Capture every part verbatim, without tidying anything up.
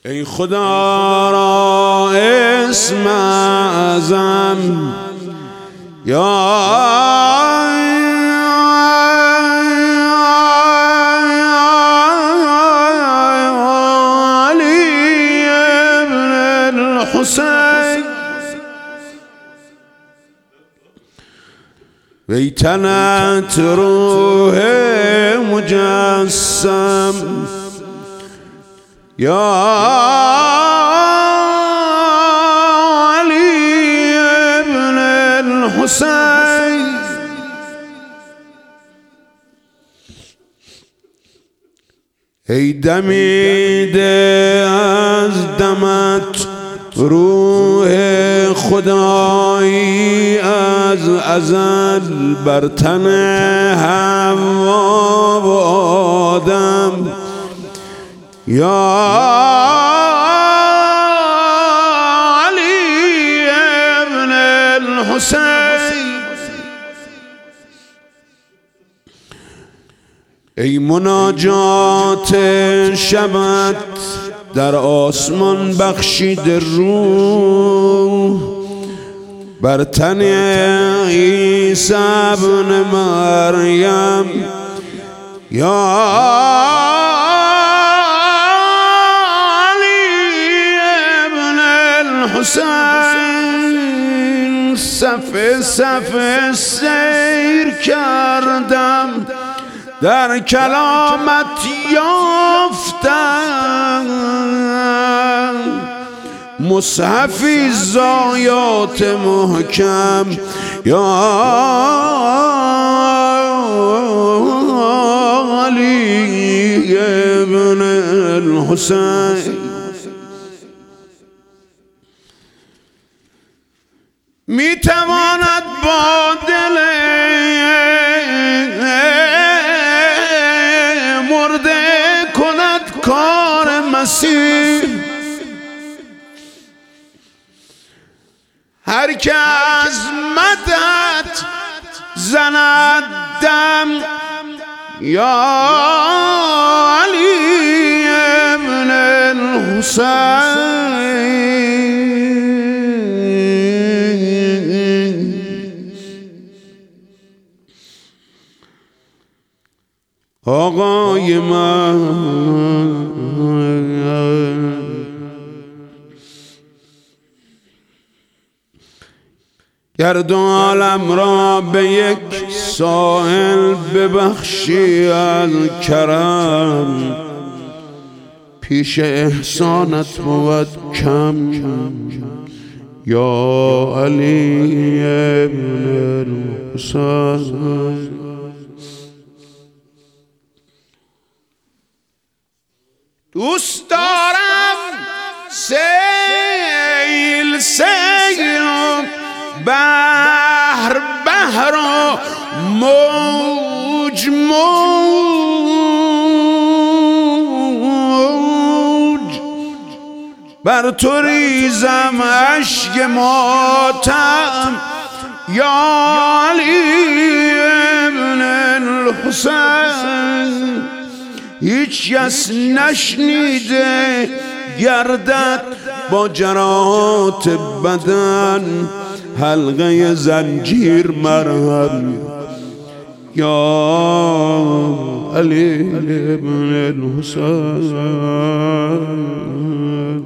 ای خدا را اسم اعظم یا علی ابن الحسین وی تنت روح مجسم یا علی ابن الحسین ای دمیده از دمت روح خدایی از ازل بر تن حوا و آدم یا علی ابن الحسین ای مناجات شبت در آسمان بخشید روح بر تن عیسی ابن مریم یا حسین صف صف سیر کردم در کلامت یافتم مصحفی زایات محکم یا علی ابن الحسین می تواند با دل مرده کند کار مسیح هر که از مدد زند دم یا علی ابن الحسین آقای من گرد عالم را به یک ساحل ببخشی از کرم پیش احسانت بود کم یا علی ابن الحسین دوست دارم سیل سیل و بحر بحر و موج موج بر تو ریزم اشک ماتم یا علی ابن الحسین هیچ کس نشنیده گردد با جراحات بدن حلقه زنجیر مرهم یا علی ابن الحسین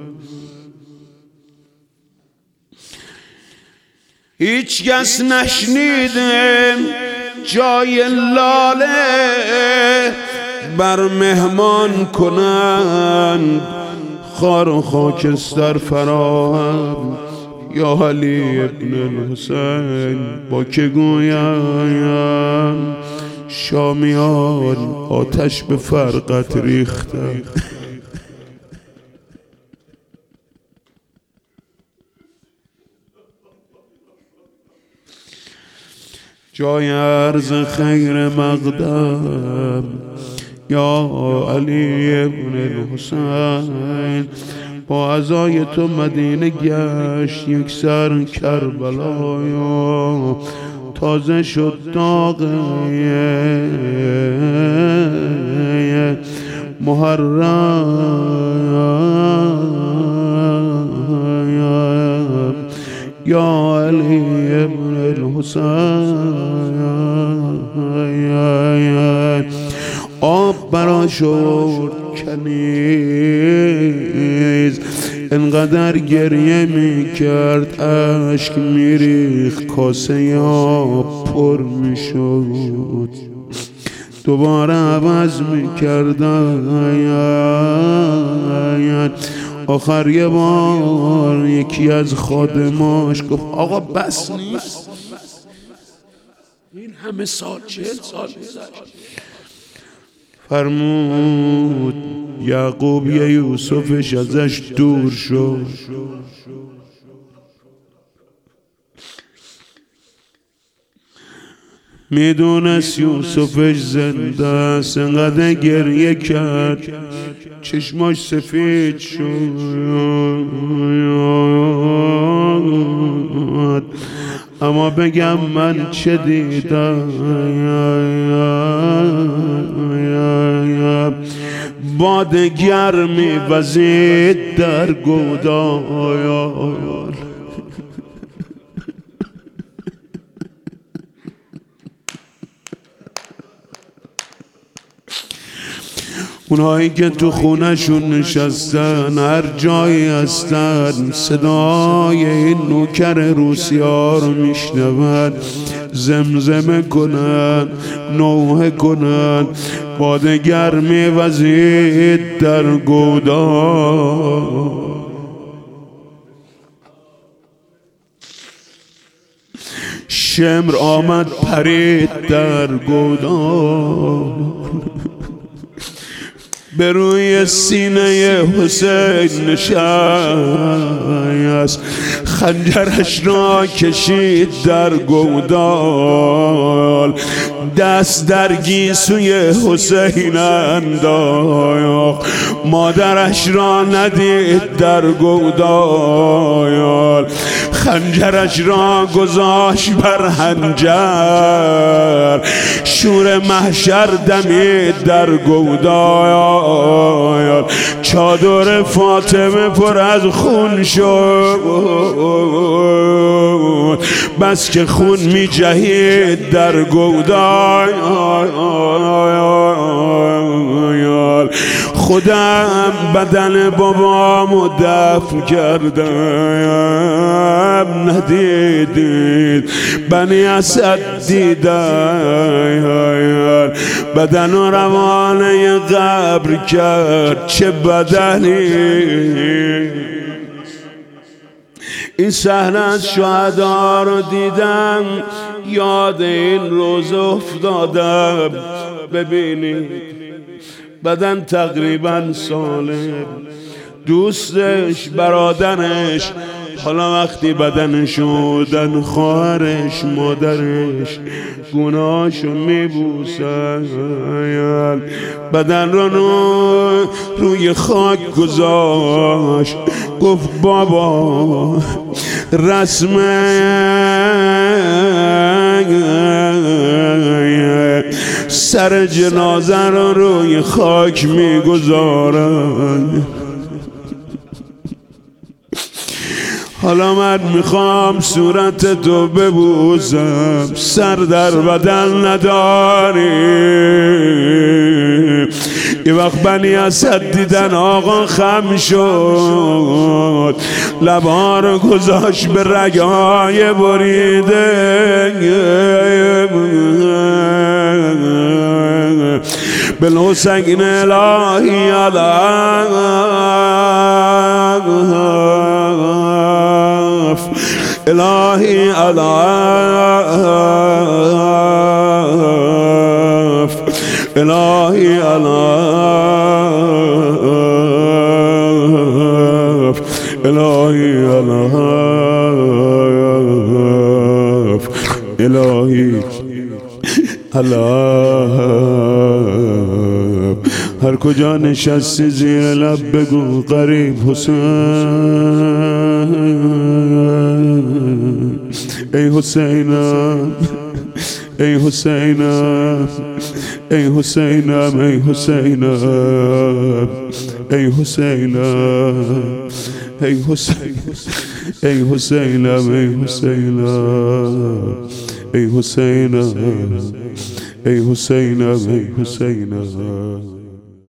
هیچ کس نشنیده جای لاله بر مهمان کنند خار و خاکستر فراهم یا علی ابن الحسین با که گویم شامیان آتش به فرقت ریختم جای عرض خیر مقدم یا علی ابن الحسین با عزای تو مدینه گشت یک سر کربلا تازه شد داغ محرم حسین آب براش آورد کنیز، انقدر گریه میکرد اشک میریخت کاسه آب پر میشد، دوباره عوض میکردن. آخر یه بار یکی از خادماش گفت آقا بس نیست، این همه سال چهل سال گذشت. فرمود یعقوب یه یوسفش ازش دور شد، میدونست یوسفش زنده است، انقدر گریه کرد چشماش سفید شد. اما بگم من چه دیدم، باد گرمی وزید در گودال. اونهایی که تو خونه‌شون نشستن هر جایی هستن صدای این نوکر روسیا رو میشنون، زمزمه کنن، نوحه کنن، باد گرمی وزید در گودال. شمر آمد پرید در گودال، به روی سینه حسین نشست، خنجرش را کشید در گودال، دست در گیسوی حسین انداخت، مادرش را ندید در گودال، خنجرش را گذاشت بر حنجر، شور محشر دمید در گودال، چادر فاطمه پر از خون شد، بس که خون می جهید در گودال. خودم بدن بابامو دفن کردم، ندیدید بنی اسد دیدن، بدن و روانه قبر کرد چه بدنی. این صحنه از شهدا رو دیدم، یاد این روز افتادم. ببینید بدن تقریبا سالم، دوستش، برادرش، حالا وقتی بدنش شدن خواهرش، مادرش گناهشو میبوسن. بدن رو روی خاک گذاشت، گفت بابا رسم سر جنازه رو روی خاک میگذارن. حالا من میخوام صورت تو ببوسم، سر در بدن نداری. یه وقت بنی اسد دیدن آقا خم شد، لبا رو گذاشت به رگای بریده، بالحسین الهی الاف، الهی الاف، الهی الاف، الهی الاف، الهی الاف. هر کجا نشستی زیر لب بگو قریب حسین، ای حسینم، ای حسینم، ای حسینم، ای حسینم. ای حسینم ای حسین ای حسینم ای حسینم ای حسینم ای حسینم ای حسینم